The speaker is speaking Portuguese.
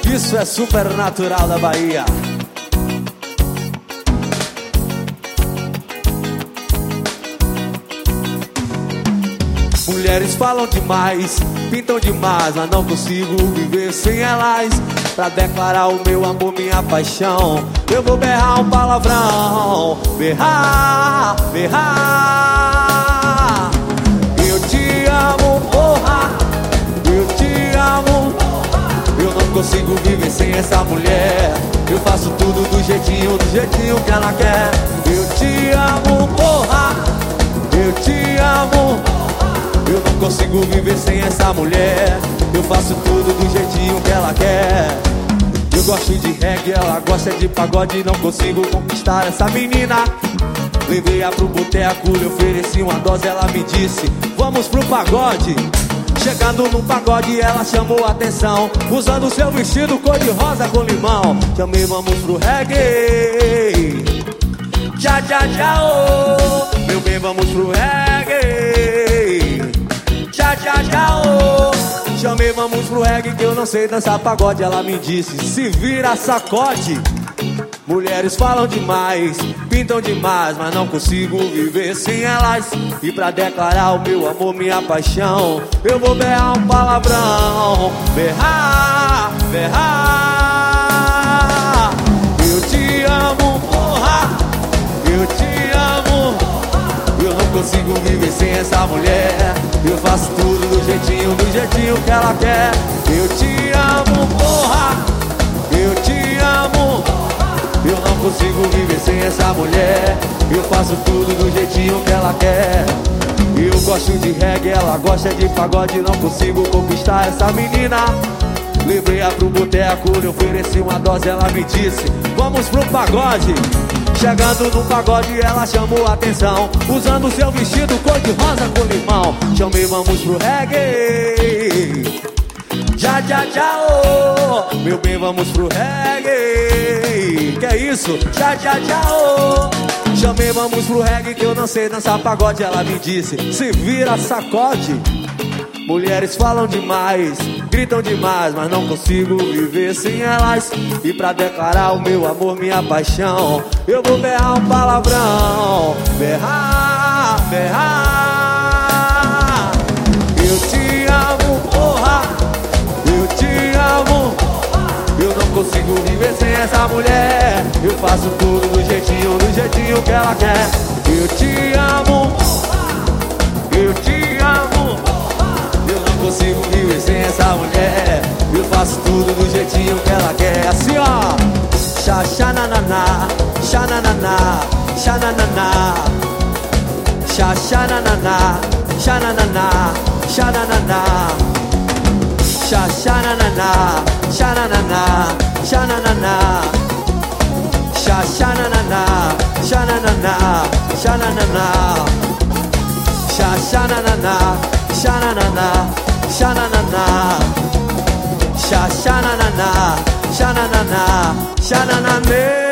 Isso é supernatural da Bahia. Mulheres falam demais, pintam demais, mas não consigo viver sem elas. Pra declarar o meu amor, minha paixão, eu vou berrar um palavrão. Berrar, berrar. Eu te amo, porra. Eu te amo. Eu não consigo viver sem essa mulher. Eu faço tudo do jeitinho que ela quer. Eu te amo, porra. Eu te amo. Eu não consigo viver sem essa mulher. Eu faço tudo do jeitinho que ela quer. Eu gosto de reggae, ela gosta de pagode. Não consigo conquistar essa menina. Levei-a pro boteco, lhe ofereci uma dose. Ela me disse, vamos pro pagode. Chegando no pagode, ela chamou a atenção, usando seu vestido cor-de-rosa com limão. Chamei, vamos pro reggae. Tchá, tchá, tchá, oh. Meu bem, vamos pro reggae. Tchá, tchá, tchá, oh. Chamei, vamos pro reggae, que eu não sei dançar pagode. Ela me disse, se vira, sacode. Mulheres falam demais, pintam demais, mas não consigo viver sem elas. E pra declarar o meu amor, minha paixão, eu vou berrar um palavrão. Berrar, berrar. Eu te amo, porra. Eu te amo. Eu não consigo viver sem essa mulher. Eu faço tudo do jeitinho que ela quer. Eu te amo, porra. Eu te amo. Eu não consigo viver sem essa mulher. Eu faço tudo do jeitinho que ela quer. Eu gosto de reggae, ela gosta de pagode. Não consigo conquistar essa menina. Levei-a pro boteco, lhe ofereci uma dose. Ela me disse, vamos pro pagode. Chegando no pagode, ela chamou a atenção, usando seu vestido cor-de-rosa com limão. Chamei, vamos pro reggae. Já, já, já, oh. Meu bem, vamos pro reggae. Que é isso? Já, já, já, oh. Chamei, vamos pro reggae, que eu não sei dançar pagode. Ela me disse, se vira, sacode. Mulheres falam demais, gritam demais, mas não consigo viver sem elas. E pra declarar o meu amor, minha paixão, eu vou berrar um palavrão. Berrar, berrar. Eu te amo, porra. Eu te amo. Eu não consigo viver sem essa mulher. Eu faço tudo do jeitinho que ela quer. Eu te amo. Eu te amo. Eu não consigo viver sem essa mulher. Eu faço tudo do jeitinho que ela quer. Assim, ó. Xa, xa, nananá. Xa, nananá. Xa, nananá. Xa, xa, nananá. Xa, nananá. Xa, nananá. Xa, xa, nananá. Xa, nananá. Xa, nananá. Xa, xa, nananá. Xa, nananá. Xa, nananá. Xa, xa, nananá. Sha-na-na-na, sha-na-na-na. Sha-sha-na-na-na, sha-na-na-na, sha-na-na-na.